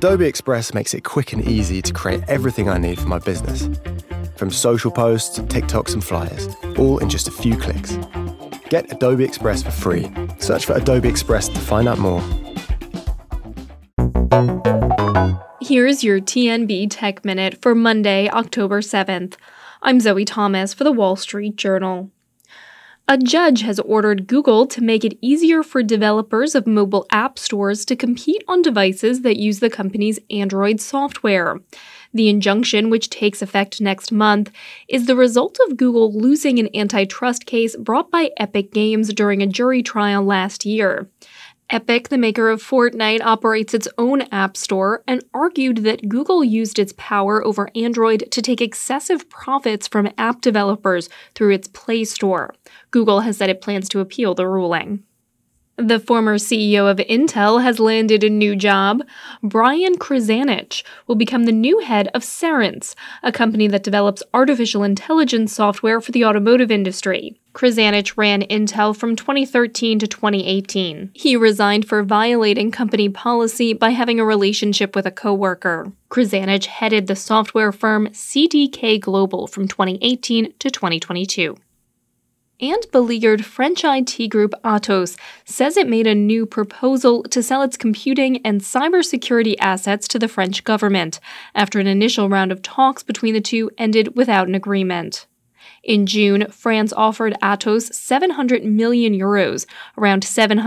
Adobe Express makes it quick and easy to create everything I need for my business. From social posts to TikToks and flyers, all in just a few clicks. Get Adobe Express for free. Search for Adobe Express to find out more. Here's your TNB Tech Minute for Monday, October 7th. I'm Zoe Thomas for The Wall Street Journal. A judge has ordered Google to make it easier for developers of mobile app stores to compete on devices that use the company's Android software. The injunction, which takes effect next month, is the result of Google losing an antitrust case brought by Epic Games during a jury trial last year. Epic, the maker of Fortnite, operates its own app store and argued that Google used its power over Android to take excessive profits from app developers through its Play Store. Google has said it plans to appeal the ruling. The former CEO of Intel has landed a new job. Brian Krzanich will become the new head of Cerence, a company that develops artificial intelligence software for the automotive industry. Krzanich ran Intel from 2013 to 2018. He resigned for violating company policy by having a relationship with a coworker. Krzanich headed the software firm CDK Global from 2018 to 2022. And beleaguered French IT group Atos says it made a new proposal to sell its computing and cybersecurity assets to the French government, after an initial round of talks between the two ended without an agreement. In June, France offered Atos 700 million euros, around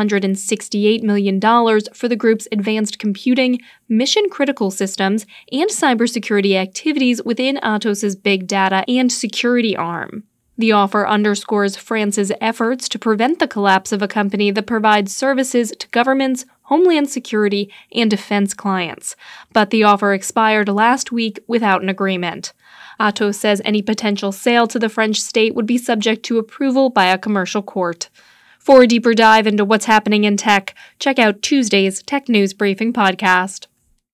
$768 million, for the group's advanced computing, mission-critical systems, and cybersecurity activities within Atos's big data and security arm. The offer underscores France's efforts to prevent the collapse of a company that provides services to governments, homeland security, and defense clients. But the offer expired last week without an agreement. Atos says any potential sale to the French state would be subject to approval by a commercial court. For a deeper dive into what's happening in tech, check out Tuesday's Tech News Briefing podcast.